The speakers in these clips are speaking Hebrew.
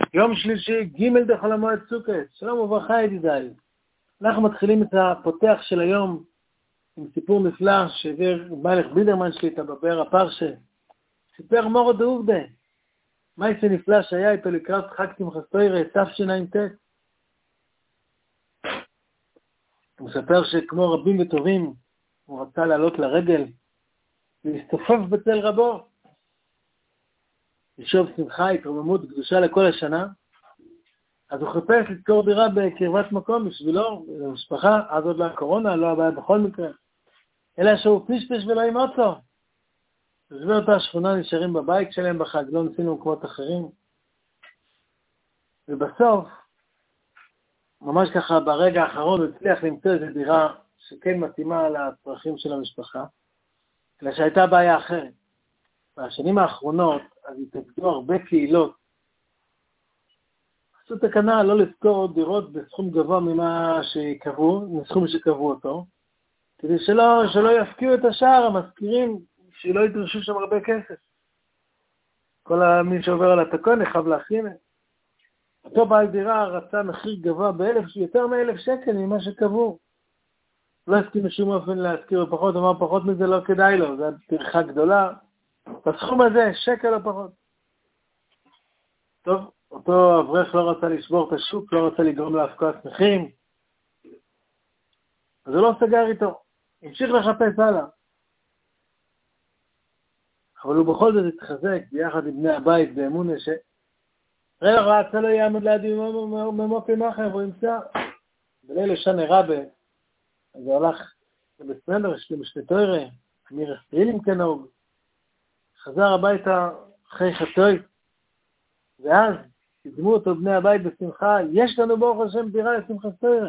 יום שלישי, ג' דחול המועד סוכות. שלום וברכה ידידיי. אנחנו מתחילים את הפותח של היום עם סיפור נפלא שהעביר מלך בידרמן שליטה בבאר הפרשה. סיפר מורו דעובדה. מה זה נפלא שהיה איתו לקראת חג שמחת תורה, תשע"ט. הוא מספר שכמו רבים וטובים, הוא רצה לעלות לרגל ולהסתופף בצל רבו. לשוב שמחה, התרוממות, קדושה לכל השנה. אז הוא חיפש לזכור דירה בקרבת מקום בשבילו, למשפחה, אז עוד לא הקורונה, לא הבעיה בכל מקרה. אלא שהוא פשפש ולא ימות לו. תושבי אותה השכונה נשארים בבית שלהם בחג, לא נוסעים למקומות אחרים. ובסוף, ממש ככה ברגע האחרון, הוא הצליח למצוא איזו דירה שכן מתאימה לצרכים של המשפחה, אלא שהייתה בעיה אחרת. בשנים האחרונות, אז התאגדו הרבה קהילות. עשו תקנה לא לזכור דירות בסכום גבוה מסכום שקבעו אותו, כדי שלא יפקיעו את השער, המזכירים, שלא ידרשו שם הרבה כסף. כל מי שעובר על התקון יחב להכין. אותו בעל דירה רצה מחיר גבוה יותר מ1,000 שקל ממה שקבעו. לא הסכים בשום אופן להזכיר פחות, אמר פחות מזה לא כדאי לו, זו טרחה גדולה. בסכום הזה, שקל או פחות. טוב, אותו אברך לא רצה לשבור את השוק, לא רצה לגרום להפקעת מחירים. אז הוא לא סגר איתו. המשיך לחפש הלאה. אבל הוא בכל זאת התחזק ביחד עם בני הבית באמונה רצה לא יעמוד לידי ממוקי מחר, והוא ימצא. בלילה שנה רבה, אז הוא הלך בסנדר, יש לי משנה תורה, אמיר הסטרילים כנהוג. חזר הביתה אחרי חצוי, ואז קדמו אותו בני הבית בשמחה, יש לנו ברוך השם דירה לשמחת תורה.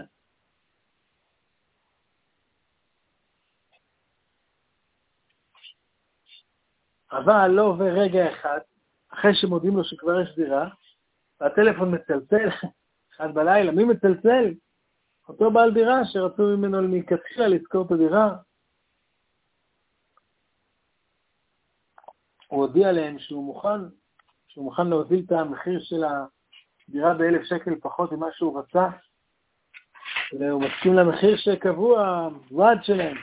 אבל לא עובר רגע אחד, אחרי שמודיעים לו שכבר יש דירה, והטלפון מצלצל, 1 בלילה, מי מצלצל? אותו בעל דירה שרצו ממנו מלכתחילה לזכור את הדירה. הוא הודיע להם שהוא מוכן להוזיל את המחיר של הדירה ב1,000 שקל פחות ממה שהוא רצה, והוא מסכים למחיר שקבעו הוועד שלהם.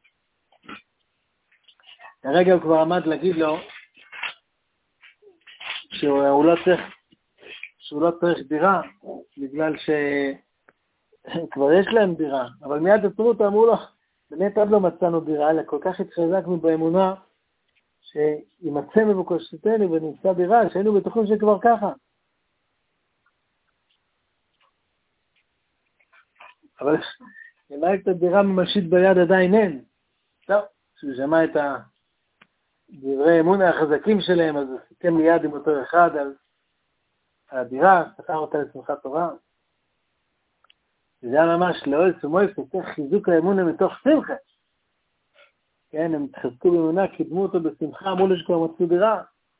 הרגע הוא כבר עמד להגיד לו שהוא לא צריך דירה, בגלל שכבר יש להם דירה, אבל מיד עצרו אותו, אמרו לו, באמת עד לא מצאנו דירה, אלא כל כך התחזקנו באמונה, שימצא מבוקשתנו ונמצא דירה, שהיינו בטוחים שכבר ככה. אבל שמע את הדירה ממשית ביד עדיין אין. טוב, כשהוא שמע את דברי אמונה החזקים שלהם, אז הוא סיכם מיד עם אותו אחד על הדירה, שכר אותה לשמחת תורה. זה היה ממש לאוהל סומוי, שצריך חיזוק האמונה מתוך שמחה. כן, הם התחזקו באמונה, קידמו אותו בשמחה, אמרו לו שכבר מצאו דירה.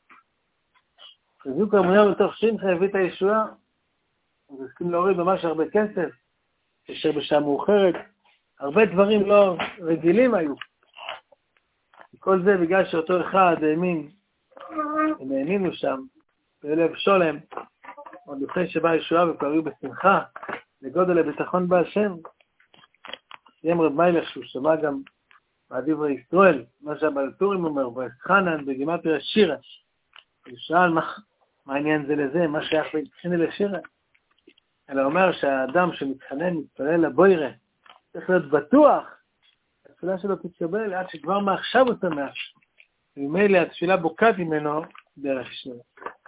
חיזוק האמונה מתוך שמחה הביא את הישועה. הם הסכים להוריד ממש הרבה כסף, אשר בשעה מאוחרת, הרבה דברים לא רגילים היו. כל זה בגלל שאותו אחד האמין, הם האמינו שם, בלב שולם, עוד לפני שבא ישועה וכבר היו בשמחה, לגודל הביטחון בהשם. סיים רב מיילך שהוא שמע גם מהדברי ישראל, מה שהבעל טורים אומר, חנן בגימטריה שירה. הוא שאל מה העניין זה לזה, מה שייך להתחינה לשירה. אלא אומר שהאדם שמתחנן, מתפלל לבוירה, צריך להיות בטוח, התפילה שלו תתקבל עד שכבר מעכשיו הוא שמח. וממילא התפילה בוקעת ממנו דרך שירה.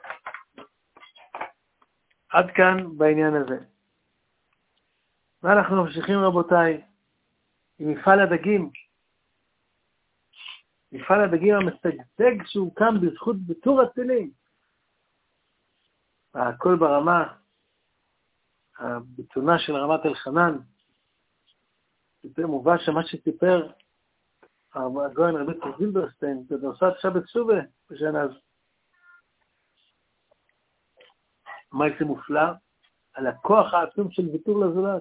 עד כאן בעניין הזה. ואנחנו ממשיכים רבותיי עם מפעל הדגים. מפעל הדגים המשגשג שהוקם בזכות ביתור הצילים. הכל ברמה, הביטונה של רמת אלחנן. סיפר מובא שמה שסיפר הגאון רבי זילברשטיין בדרשת שבת שובה בשנה הזו. מה זה מופלא? על הכוח העצום של ויתור לזולת.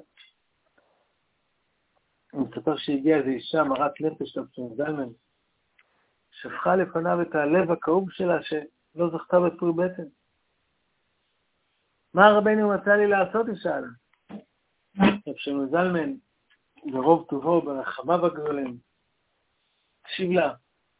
הוא מספר שהגיעה איזו אישה מרת נפש לבצון זלמן, שפכה לפניו את הלב הכאוב שלה שלא זכתה בפרי בטן. מה רבנו מצא לי לעשות, היא שאלה. רב שלמה זלמן, ברוב טובו, ברחמיו הגדולים, תקשיב לה,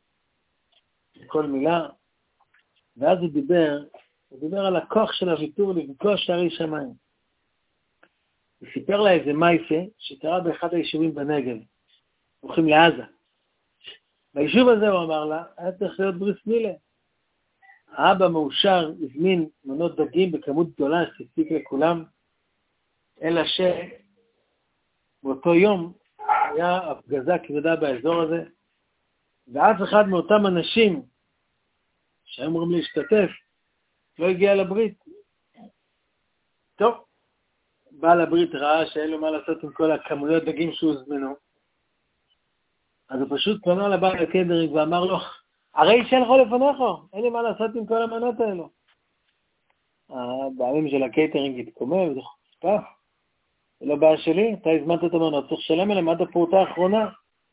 כל מילה, ואז הוא דיבר על הכוח של הוויתור לפגוע שערי שמיים. הוא סיפר לה איזה מייסה שקרה באחד היישובים בנגב, הולכים לעזה. ביישוב הזה הוא אמר לה, היה צריך להיות בריס מילה. האבא מאושר, הזמין מנות דגים בכמות גדולה שתספיק לכולם, אלא שבאותו יום היה הפגזה כבדה באזור הזה, ואף אחד מאותם אנשים שהיו אמורים להשתתף לא הגיע לברית. טוב, בעל הברית ראה שאין לו מה לעשות עם כל הכמויות דגים שהוזמנו, אז הוא פשוט פנה לבעל הקייטרינג ואמר לו, הרי שלחו לפניך, אין לי מה לעשות עם כל המנות האלו. הבעלים של הקייטרינג התקומם, זה חוצפה, זה לא בעיה שלי, אתה הזמנת את המנות, צריך לשלם אליהם עד הפרוטה האחרונה.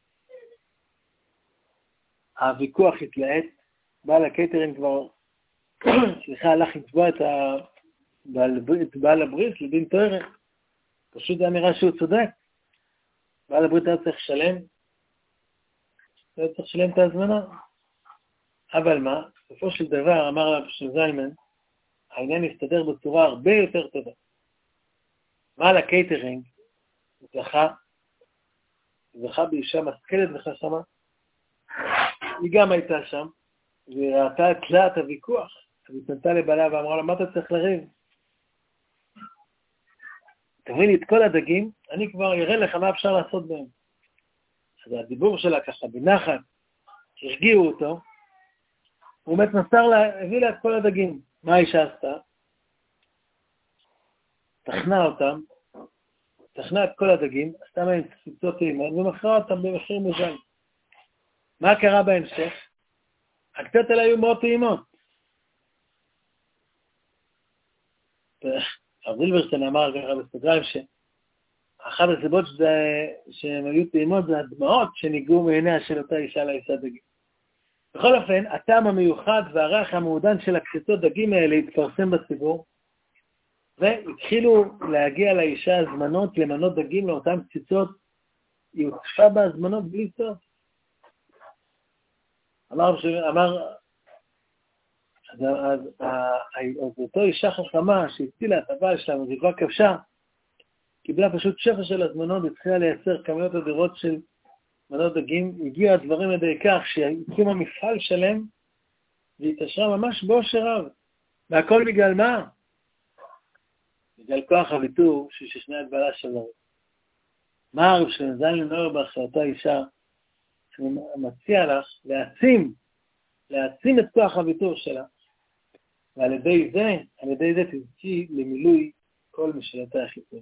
הוויכוח התלהט, בעל הקייטרינג כבר, הלך לתבוע את בעל הברית לדין תורה. פשוט זה נראה שהוא צודק. בעל הברית היה צריך לשלם, את ההזמנה. אבל מה? בסופו של דבר, אמר רב שלמה זלמן, העניין יסתדר בצורה הרבה יותר טובה. בעל הקייטרינג זכה באישה משכלת וחכמה. היא גם הייתה שם, והיא ראתה את תלת הוויכוח. אז היא פנתה לבעלה ואמרה לו, מה אתה צריך לריב? תביא לי את כל הדגים, אני כבר אראה לך מה אפשר לעשות בהם. אז הדיבור שלה ככה בנחת, הרגיעו אותו, הוא באמת מסר לה, הביא לה את כל הדגים. מה האישה עשתה? תכנה את כל הדגים, עשתה מהם קציצות טעימות, ומכרה אותם במחיר מוזל. מה קרה בהמשך? הקצת האלה היו מאוד טעימות. הרב זילברשטיין אמר ככה בסוגריים שאחת הסיבות שהן היו טעימות זה הדמעות שניגעו מעיניה של אותה אישה לאישה דגים. בכל אופן, הטעם המיוחד והריח המעודן של הקציצות דגים האלה התפרסם בציבור, והתחילו להגיע לאישה הזמנות למנות דגים לאותן קציצות, היא הוצפה בהזמנות בלי סוף. אז אותו אישה חכמה שהצילה את הבעל שלה מזיווה כבשה, קיבלה פשוט שפע של הזמנות, התחילה לייצר כמויות אדירות של מנות דגים, הגיעו הדברים לידי כך שהקימה מפעל שלם, והתעשרה ממש באושר רב. והכל בגלל מה? בגלל כוח הוויתור ששכנע את בעלה שלו. מה הרב שלמה זלמן אוירבך לאותה אישה, שאני מציע לך להעצים את כוח הוויתור שלה, ועל ידי זה תזכי למילוי כל משאלתי החיתון.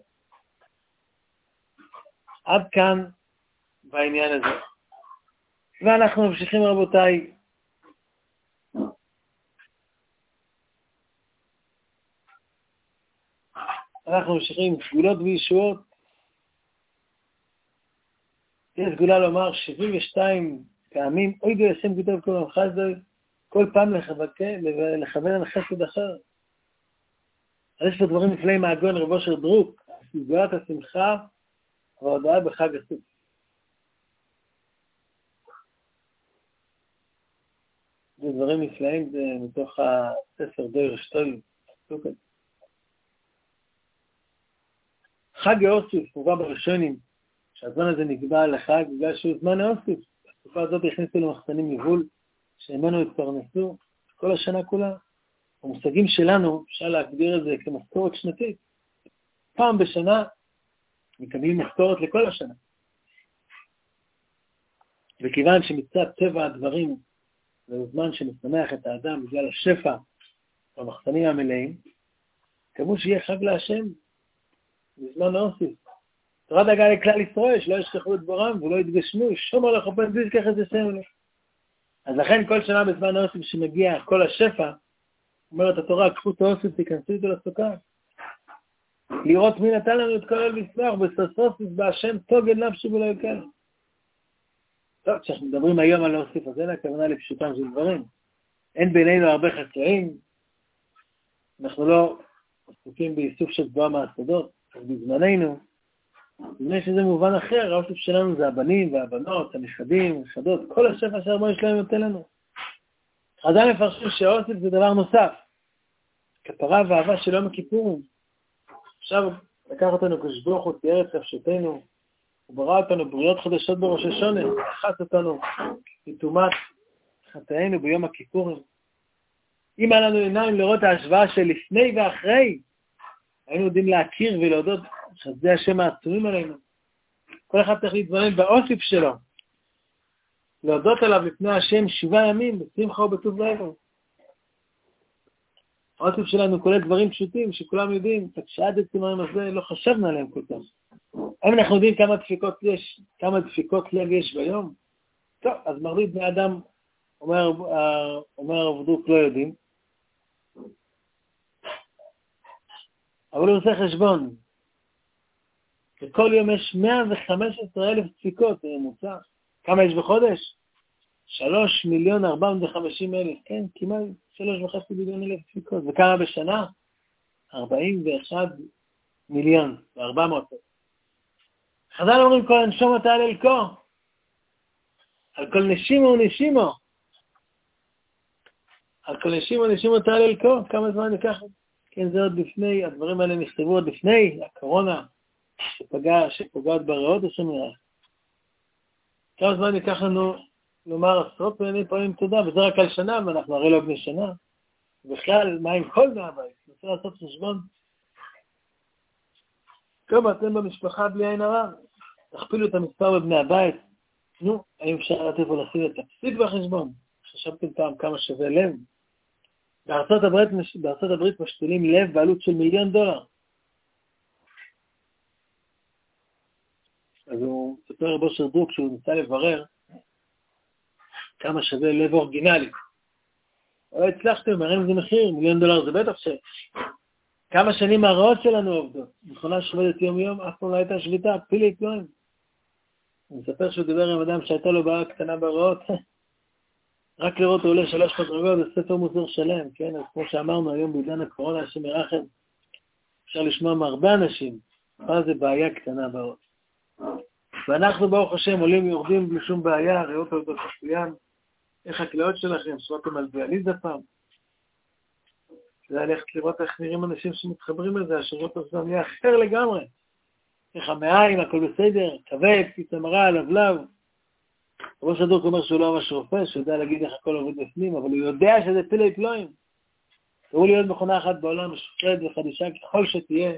עד כאן בעניין הזה. ואנחנו ממשיכים רבותיי. אנחנו ממשיכים סגולות וישועות. יש סגולה לומר 72 פעמים, אוי דו השם כתוב כל עמך זוי, כל פעם לכוון על חסד אחר. אז יש פה דברים נפלאים מהגאון רב אושר דרוק, סגולת השמחה וההודעה בחג הסוכות. זה דברים נפלאים, זה מתוך הספר דויר שטוי. חג האוסף מובא בראשונים, שהזמן הזה נקבע לחג בגלל שהוא זמן האוסף. בתקופה הזאת הכניסו למחסנים מבול, שממנו התפרנסו כל השנה כולה. המושגים שלנו, אפשר להגדיר את זה כמשכורת שנתית. פעם בשנה מקבלים משכורת לכל השנה. וכיוון שמצד טבע הדברים, זהו זמן שמשמח את האדם בגלל השפע במחסנים המלאים, קבעו שיהיה חג להשם בזמן האוסף. תורה דאגה לכלל ישראל, שלא ישכחו את דברם ולא יתגשמו, שומר לך פנזיז ככה זה שם לך. אז לכן כל שנה בזמן האוסף שמגיע כל השפע, אומרת התורה, קחו את האוסף, תיכנסו איתו לסוכה. לראות מי נתן לנו את כל אל מסמך, בסוסוסיס בהשם תוגד נפשי ולא יקל. טוב, כשאנחנו מדברים היום על האוסף, אז אין הכוונה לפשוטם של דברים. אין בינינו הרבה חסרים, אנחנו לא עסוקים באיסוף של תבואה מהשדות, בזמננו, לפני שזה מובן אחר, האוסף שלנו זה הבנים והבנות, הנכדים, הנכדות, כל השפע שהרבה שלהם נותן לנו. חז"ל מפרשים שהאוסף זה דבר נוסף, כפרה ואהבה של יום הכיפורים. עכשיו לקח אותנו הקדוש ברוך הוא תיאר את נפשותנו, הוא ברא אותנו בריאות חדשות בראש השונה, לחץ אותנו מטומאת חטאינו ביום הכיפורים. אם היה לנו עיניים לראות ההשוואה של לפני ואחרי, היינו יודעים להכיר ולהודות חסדי השם העצומים עלינו. כל אחד צריך להתבונן באוסף שלו, להודות עליו לפני השם 7 ימים, בשמחה ובטוב לב. האוסף שלנו כולל דברים פשוטים שכולם יודעים, רק שעד עצם היום הזה לא חשבנו עליהם כל כך. האם אנחנו יודעים כמה דפיקות לב יש ביום? טוב, אז מרבית בני אדם, אומר הרב דרוק, לא יודעים. אבל הוא עושה חשבון. וכל יום יש 115,000 דפיקות, זה ממוצע. כמה יש בחודש? 3,450,000, כן, כמעט 3.5 מיליון דפיקות. וכמה בשנה? 41,400,000. חז"ל אומרים כל הנשום אתה על אלקו. על כל נשימו ונשימו. על כל נשימו ונשימו אתה על אלקו. כמה זמן ניקח? כן, זה עוד לפני, הדברים האלה נכתבו עוד לפני, הקורונה שפוגעת בריאות השמירה. כמה זמן ניקח לנו לומר עשרות פעמים תודה, וזה רק על שנה, ואנחנו הרי לא בני שנה. בכלל, מה עם כל מהבית? נוצא לעשות חשבון. טוב, אתם במשפחה בלי עין הרע, תכפילו את המספר בבני הבית. נו, האם אפשר לתת או לשים את הפסיק בחשבון? חשבתם פעם כמה שווה לב? בארצות הברית משתילים לב בעלות של $1,000,000. אז הוא ספר רבו של דרוק שהוא ניסה לברר כמה שווה לב אורגינלי. אבל הצלחתם, מראים איזה מחיר, $1,000,000 זה בטח כמה שנים הרעות שלנו עובדות. מכונה שעובדת יום יום, אף פעם לא הייתה שביתה, פילי כלום. הוא מספר שהוא דיבר עם אדם שהייתה לו בעיה קטנה ברעות, רק לראות הוא עולה 3 מדרגות, זה ספר מוסר שלם, כן? אז כמו שאמרנו היום בעידן הקורונה, השם ירחם, אפשר לשמוע מהרבה אנשים, מה זה בעיה קטנה ברעות. ואנחנו ברוך השם עולים יורדים בלי שום בעיה, ראיות עובדות מצוין, איך הכליות שלכם, שמעתם על דיאליזה פעם? זה ללכת לראות איך נראים אנשים שמתחברים לזה, השירות הזה נהיה אחר לגמרי. איך המעיים, הכל בסדר, כבד, פיצה מרה, לבלב. ראש הדוק אומר שהוא לא ממש רופא, שהוא יודע להגיד איך הכל עובד בפנים, אבל הוא יודע שזה פילי פלואים. תראו להיות מכונה אחת בעולם, משוחררת וחדישה ככל שתהיה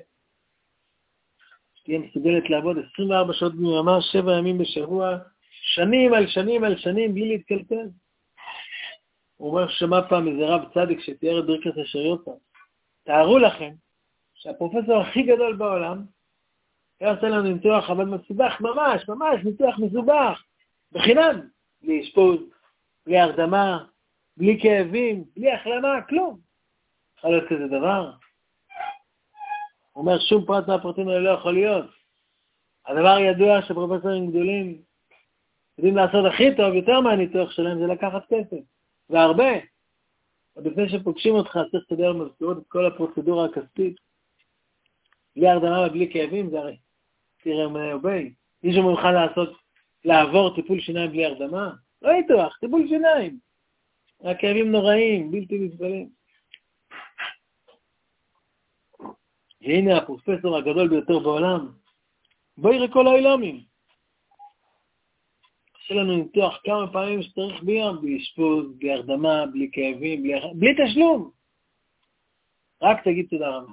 מסוגלת לעבוד 24 שעות ביממה, 7 ימים בשבוע, שנים על שנים על שנים, בלי להתקלקל. הוא אומר ששמע פעם איזה רב צדיק שתיאר את ברכת השריותה. תארו לכם שהפרופסור הכי גדול בעולם היה עושה לנו ניתוח אבל מסובך, ממש ניתוח מסובך, בחינם, בלי אשפוז, בלי הרדמה, בלי כאבים, בלי החלמה, כלום. יכול להיות כזה דבר? הוא אומר שום פרט מהפרטים האלה לא יכול להיות. הדבר ידוע שפרופסורים גדולים יודעים לעשות הכי טוב, יותר מהניתוח שלהם, זה לקחת כסף. והרבה. עוד לפני שפוגשים אותך, צריך לסדר במזכירות את כל הפרוצדורה הכספית. בלי הרדמה ובלי כאבים, זה הרי תראה מנהובי. מישהו מוכן לעבור טיפול שיניים בלי הרדמה? לא ניתוח, טיפול שיניים. הכאבים נוראים, בלתי נסבלים. והנה הפרופסור הגדול ביותר בעולם. בואי ראה כל העילומים. עושה לנו ניתוח כמה פעמים שצריך ביום, בלי אשפוז, בלי הרדמה, בלי כאבים, בלי תשלום. רק תגיד תודה רבה.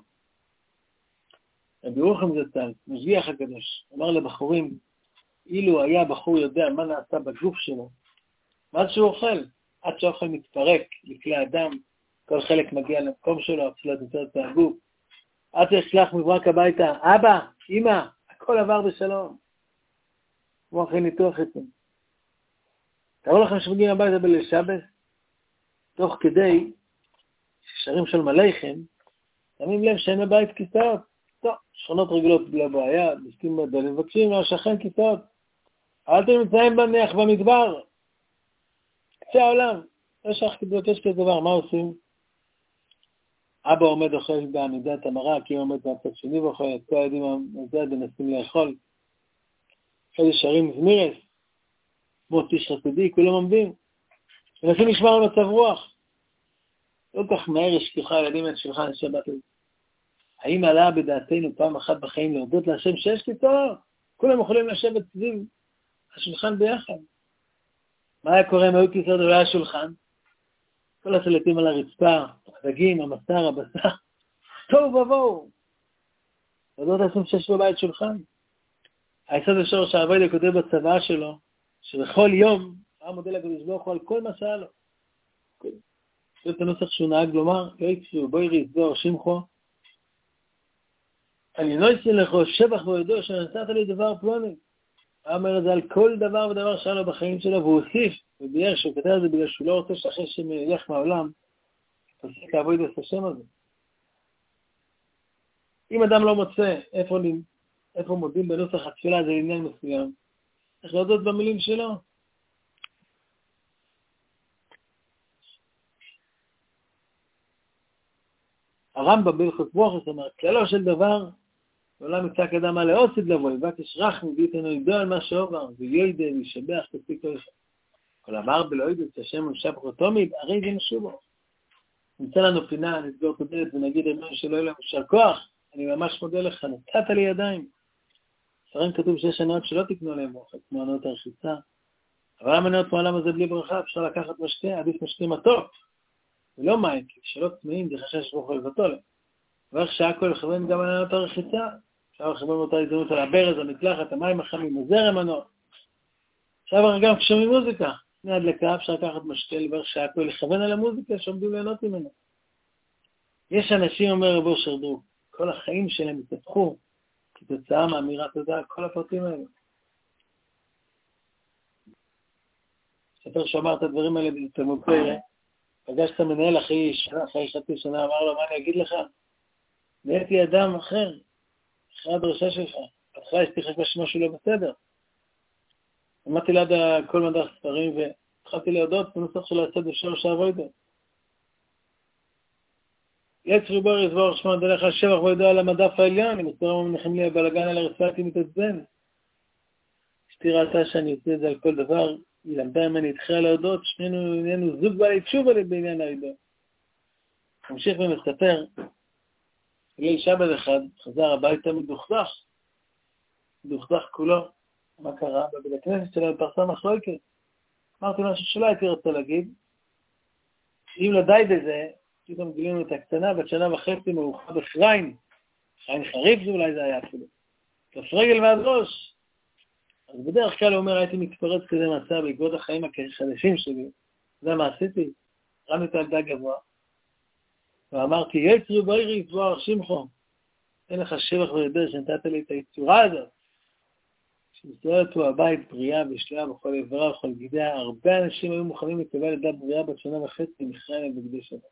רבי רוחם זצ"ל, משגיח הקדוש, אמר לבחורים, אילו היה בחור יודע מה נעשה בגוף שלו, מה שהוא אוכל, עד שהאוכל מתפרק לכלי אדם, כל חלק מגיע למקום שלו, אפילו יותר את הגוף, עד שישלח מברק הביתה, אבא, אמא, הכל עבר בשלום. כמו אחרי ניתוח עצם. תראו לכם שמגיעים הביתה בליל שבת, תוך כדי ששרים של מלאכם, שמים לב שאין בבית כיסאות. טוב, שכונות רגילות בלי בעיה, מסכים בדלים, מבקשים מהשכן כיסאות. אבל אתם נמצאים בנח במדבר, קצה העולם, לא שכח כדי לבקש כזה דבר, מה עושים? אבא עומד אוכל בעמידת המראה, כי הוא עומד מהצד שני ואוכל, את כל הילדים מנסים לאכול. אחרי שרים זמירס, מות איש חסידי, כולם עומדים. מנסים לשמור על מצב רוח. לא כך מהר ישכחו הילדים את שולחן השבת הזה. האם עלה בדעתנו פעם אחת בחיים להודות להשם שיש לי טוב? כולם יכולים לשבת סביב השולחן ביחד. מה היה קורה אם היו כיסאות ולא היה שולחן? כל הסלטים על הרצפה, הדגים, המסר, הבשר. טוב ובואו. להודות להשם שיש בבית שולחן. היסוד השורש העבודה כותב בצבא שלו, שבכל יום, המודל הקדוש ברוך הוא על כל מה שהיה לו. זה את הנוסח שהוא נהג לומר, בואי ריזור שמחו, אני לא אצל לך שבח וידוע שנתת לי דבר פלוני. הוא אומר את זה על כל דבר ודבר שהיה לו בחיים שלו, והוא הוסיף, ובייר שהוא כתב את זה בגלל שהוא לא רוצה שאחרי שילך מהעולם, תפסיק לעבוד את השם הזה. אם אדם לא מוצא איפה מודים בנוסח התפילה, זה עניין מסוים, צריך להודות במילים שלו. הרמב"ם בהלכות ברוכות אומר, כללו של דבר, לעולם יצעק אדם על העושד לבוא, יבקש רחמי ויתנו ידוע על מה שעובר, ויועידה וישבח תפסיק כל אחד. כל אמר בלעידו שהשם משבח אותו מיד, הרי זה משובו. נמצא לנו פינה, נסגור את הדלת ונגיד אמר שלא יהיה לנו יישר כוח, אני ממש מודה לך, נתת לי ידיים. ספרים כתוב שיש עניות שלא תקנו להם אוכל, כמו עניות הרחיצה. אבל המניות מעולם הזה בלי ברכה, אפשר לקחת משקה, עדיף משקה מתוק. ולא מים, כי שלא צמאים, זה חשש ברוך הוא לבטול. ואיך שהכל לכוון גם על עניות הרחיצה, אפשר לכוון אותה הזדמנות על הברז, המקלחת, המים החמים, הזרם ענות. עכשיו גם כששומעים מוזיקה, לפני הדלקה, אפשר לקחת משקה, ואיך שהכל לכוון על המוזיקה, שעומדים ליהנות ממנו. יש אנשים, אומר רבו שרדו, כל החיים שלהם התפתחו, כתוצאה מאמירת תודה על כל הפרטים האלה. ספר שאמר את הדברים האלה בתלמוד תורה, פגש את המנהל אחרי חצי שנה, אמר לו, מה אני אגיד לך? נהייתי אדם אחר, אחרי הדרשה שלך, אחרי שתחק שמשהו לא בסדר. עמדתי ליד כל מדף ספרים והתחלתי להודות בנוסח של הצד בשורש העבודה. יצרו בור יזבור שמו דלך השבח וידוע על המדף העליון, אם מסתובב מנחם לי הבלגן על הרצפה הייתי מתעצבן. אשתי ראתה שאני עושה את זה על כל דבר, היא למדה ממני התחילה להודות, שנינו עניינו זוג בעלי תשובה לי בעניין העידו. ממשיך ומספר, ליל שבת אחד חזר הביתה מדוכדך כולו. מה קרה? בבית הכנסת שלנו פרסה מחלוקת. אמרתי משהו שלא הייתי רוצה להגיד. אם לא די בזה, פתאום גילינו את הקטנה, בת שנה וחצי מאוחר בחריין. חריין חריף זה אולי זה היה אפילו. כף רגל ועד ראש. אז בדרך כלל הוא אומר, הייתי מתפרץ כזה מצב בעקבות החיים החדשים שלי. זה מה עשיתי. רמתי את הילדה גבוה. ואמרתי, יצרו בעירי יצבור שמחו. אין לך שבח וידע שנתת לי את היצורה הזאת. שישראל הוא הבית בריאה ושלאה בכל עברה ובכל גידיה. הרבה אנשים היו מוכנים לקבל לידה בריאה בת שנה וחצי מחריין בגדי שבת.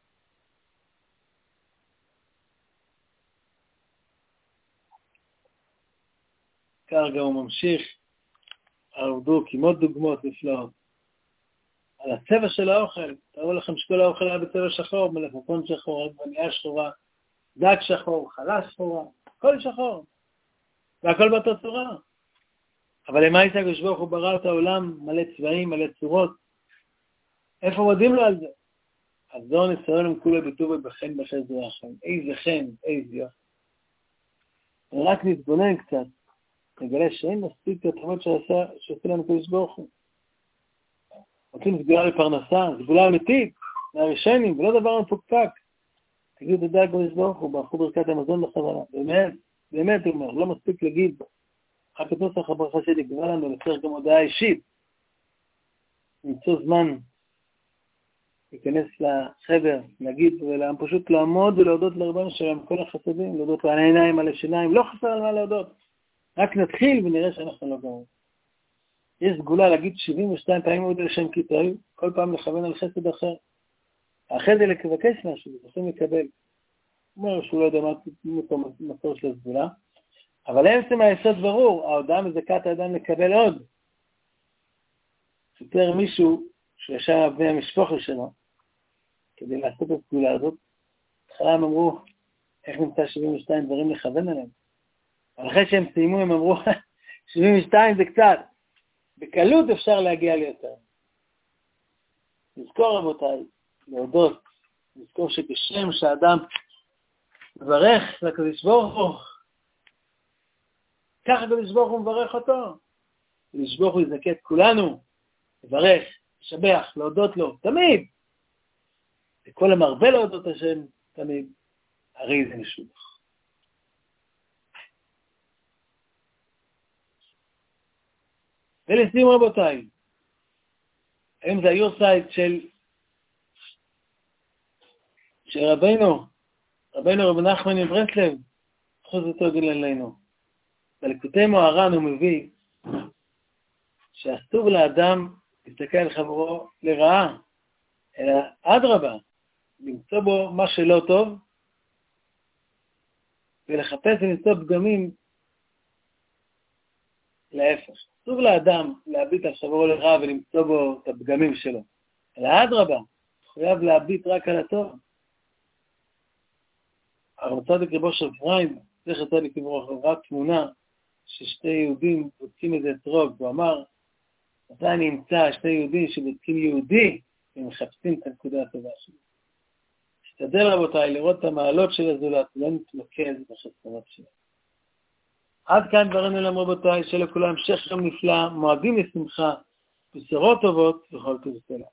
כך גם הוא ממשיך, ערדו כמות דוגמאות נפלאות. על הצבע של האוכל, תראו לכם שכל האוכל היה בצבע שחור, מלפפון שחור, עגבנייה שחורה, דג שחור, חלה שחורה, הכל שחור. והכל באותה צורה. אבל למה יצא הקדוש ברוך הוא ברא את העולם מלא צבעים, מלא צורות? איפה מודים לו על זה? אז זו ניסיון עם כולה בטוב ובחן בחסד רחם. איזה חן, איזה יופי. רק נתבונן קצת. נגלה שאין מספיק התאמות שעושה לנו קדוש ברוך הוא. רוצים סגולה לפרנסה, סגולה אמיתית, מהראשונים, ולא דבר מפוקפק. תגידו תודה קדוש ברוך הוא, ברכו ברכת המזון בכוונה. באמת הוא אומר, לא מספיק להגיד. אחר כך נוסח הברכה שלי גרע לנו לצריך גם הודעה אישית. למצוא זמן להיכנס לחדר, להגיד פשוט לעמוד ולהודות לרבנו שלהם כל החסדים, להודות על העיניים, על השיניים, לא חסר על מה להודות. רק נתחיל ונראה שאנחנו לא גמרים. יש סגולה להגיד 72 פעמים עוד לשם כתראי, כל פעם לכוון על חסד אחר. אחרי זה לבקש משהו, צריכים לקבל. הוא אומר שהוא לא יודע מה מסור של הסגולה, אבל אין מהיסוד ברור, ההודעה מזכה את האדם לקבל עוד. סיפר מישהו שישב בני המשפחה שלו, כדי לעשות את הסגולה הזאת, בהתחלה הם אמרו, איך נמצא 72 דברים לכוון עליהם? אבל אחרי שהם סיימו הם אמרו, 72 זה קצת. בקלות אפשר להגיע ליותר. נזכור רבותיי, להודות, נזכור שבשם שהאדם מברך לקדוש ברוך הוא, ככה הקדוש ברוך הוא מברך אותו. הקדוש ברוך הוא יזכה את כולנו, לברך, לשבח, להודות לו, תמיד. וכל המרבה להודות השם, תמיד, הרי זה משובח. ולסיום רבותיי, היום זה היורצייט של רבינו רב נחמן מברסלב, זכות אותו גדול עלינו. בליקוטי מוהר"ן הוא מביא שאסור לאדם להסתכל על חברו לרעה, אלא אדרבה, למצוא בו מה שלא טוב, ולחפש ולמצוא פגמים להפך. אסור לאדם להביט על חברו לרעה ולמצוא בו את הפגמים שלו, אלא אדרבה, חייב להביט רק על הטוב. הרב צדיק רבו של אפרים, זכר צדיק לברכה, ראה תמונה ששתי יהודים בודקים איזה אתרוג, הוא אמר, מתי אני אמצא שני יהודים שבודקים יהודי, ומחפשים את הנקודה הטובה שלי. תשתדל רבותיי לראות את המעלות של הזולת, לא נתמקד בחסרונות שלו. עד כאן דברינו אליהם רבותיי, שלכולם המשך יום נפלא, מועדים לשמחה, בשורות טובות וכל טוב סלע.